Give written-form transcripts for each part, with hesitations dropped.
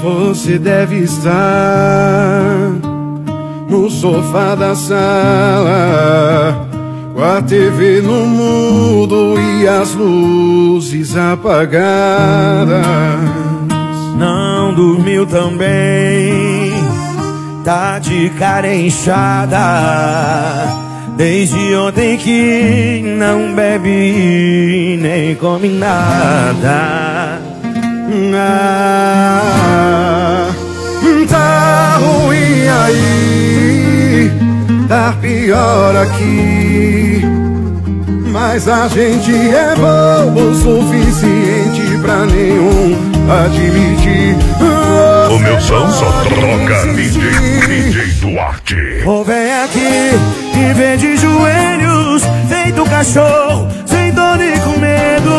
Você deve estar no sofá da sala, com a TV no mudo e as luzes apagadas. Não dormiu também, tá de cara inchada, desde ontem que não bebe nem come nada. Tá ruim aí, tá pior aqui, mas a gente é bobo o suficiente pra nenhum admitir. O meu som só troca DJ Duarte. Ou vem aqui e vem de joelhos, feito cachorro, sem dor nem com medo.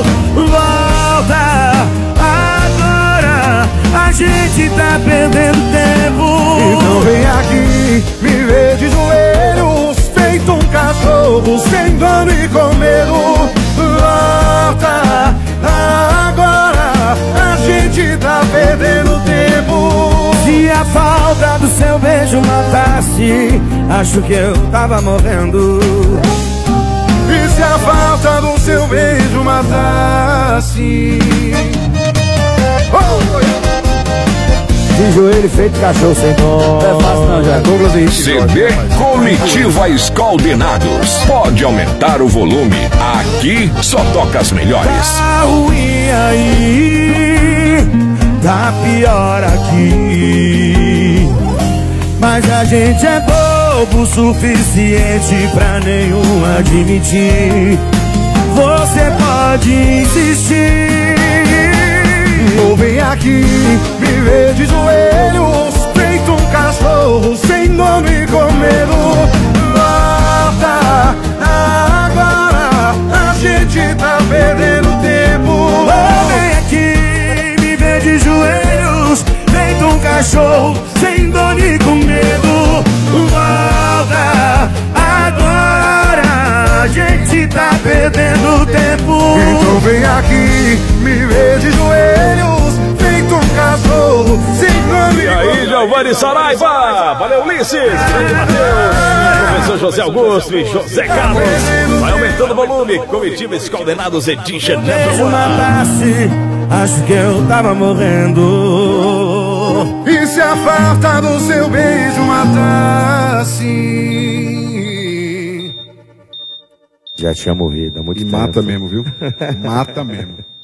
Volta agora, a gente tá perdendo tempo. Então vem aqui, me vê de joelhos, feito um cachorro, sem dor e com medo. Volta agora, a gente tá perdendo tempo. Se a falta do seu beijo matasse, acho que eu tava morrendo. E se a falta do seu beijo matasse? De joelho feito cachorro sem dó. Não é fácil não, já. Douglas Henrique. CD Comitiva Escaldenados. Pode aumentar o volume. Aqui só toca as melhores. Tá ruim aí, tá pior aqui, mas a gente é bobo o suficiente pra nenhum admitir. Você pode insistir. Ou vem aqui, me vê de joelhos, feito um cachorro, sem nome e com medo. Volta agora, a gente tá perdendo tempo. Ou vem aqui, me vê de joelhos, feito um cachorro, sem dor e com medo. Volta agora, a gente tá perdendo tempo. Então vem aqui, me vê de joelhos, feito um cachorro, sem nome. E aí, Giovanni Saraiva, valeu Ulisses, grande Matheus, professor José Augusto e José Carlos. Vai aumentando o volume, Comitiva Escaldenados Edition Beijo matasse, acho que eu tava morrendo. E se a falta do seu beijo matasse? Já tinha morrido há muito E tempo. mata mesmo, viu? Mata mesmo.